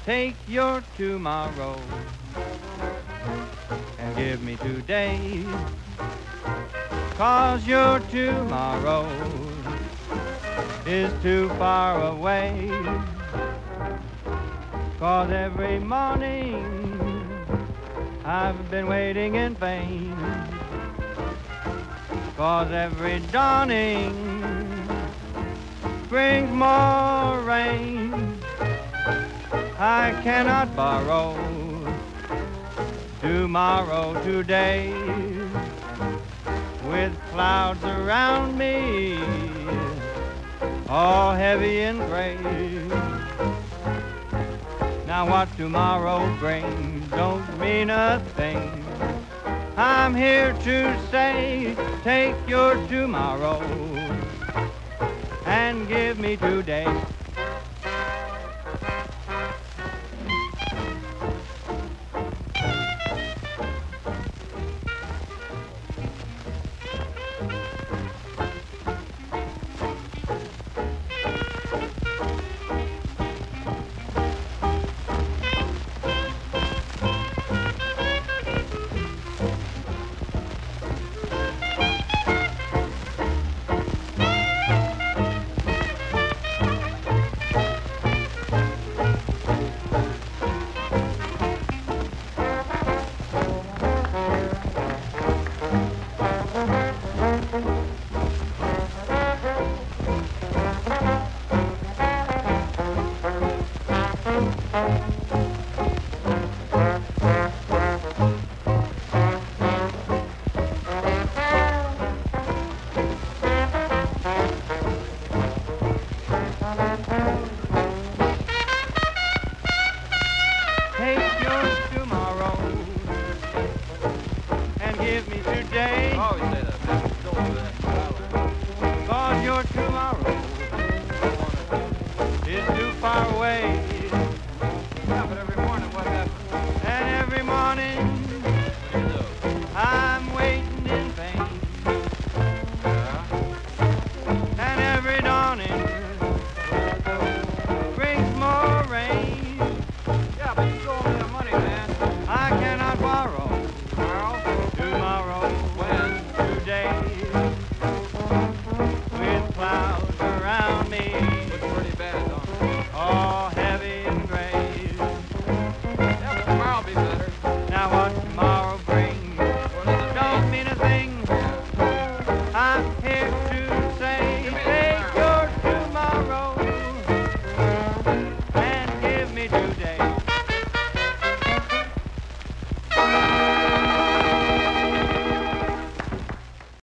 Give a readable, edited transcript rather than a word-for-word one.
Take your tomorrow and give me today. 'Cause your tomorrow is too far away. 'Cause every morning I've been waiting in vain. 'Cause every dawning brings more rain. I cannot borrow tomorrow today. With clouds around me, all heavy and gray. Now what tomorrow brings don't mean a thing. I'm here to say, take your tomorrow and give me today. Take your tomorrow and give me today. Oh, you say that.